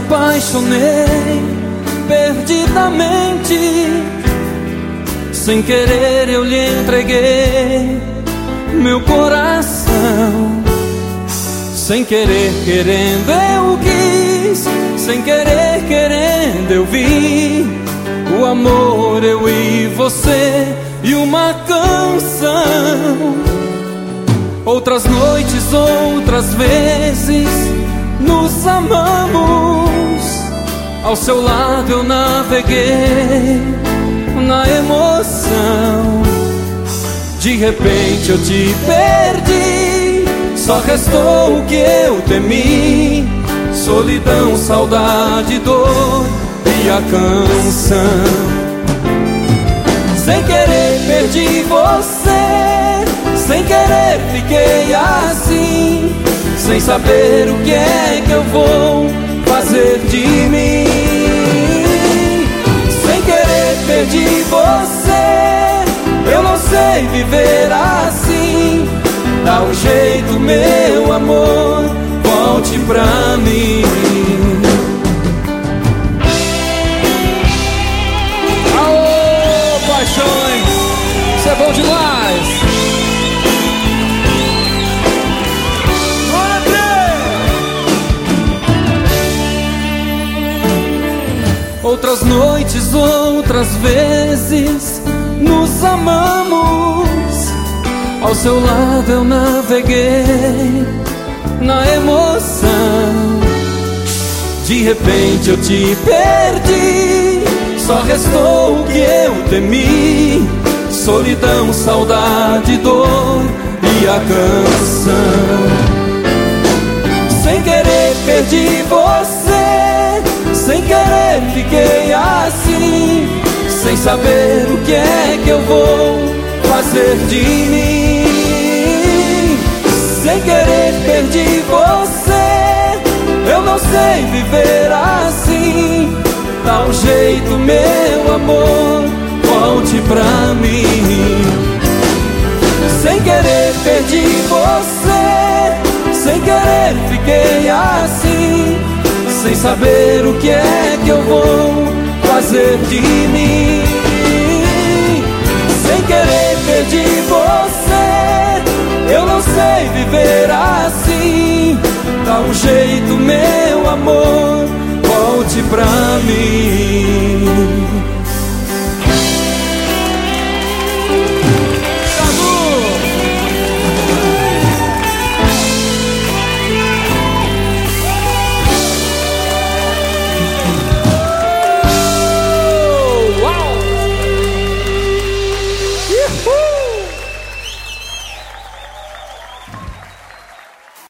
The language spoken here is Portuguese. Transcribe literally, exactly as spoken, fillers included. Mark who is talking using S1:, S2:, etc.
S1: apaixonei perdidamente. Sem querer eu lhe entreguei meu coração. Sem querer, querendo eu quis. Sem querer, querendo eu vi o amor, eu e você, e uma canção. Outras noites, outras vezes nos amamos. Ao seu lado eu naveguei na emoção. De repente eu te perdi, só restou o que eu temi: solidão, saudade, dor e a canção. Sem querer perdi você, sem querer fiquei assim, sem saber o que é que eu vou fazer de mim. Sem querer perdi você, eu não sei viver assim. Dá um jeito, meu amor, volte pra mim.
S2: Aô, paixões, isso é bom demais.
S1: Outras noites, outras vezes nos amamos. Ao seu lado eu naveguei na emoção. De repente eu te perdi, só restou o que eu temi: solidão, saudade, dor e a canção. Sem querer perdi você, sem querer fiquei assim, sem saber o que é que eu vou fazer de mim. Sem querer perdi você, eu não sei viver assim. Dá um jeito, meu amor, volte pra mim. Sem querer perdi você, sem querer fiquei assim, sem saber o que é que eu vou fazer de mim. Sem querer perdi você, eu não sei viver assim. Dá um jeito, meu amor, volte pra mim.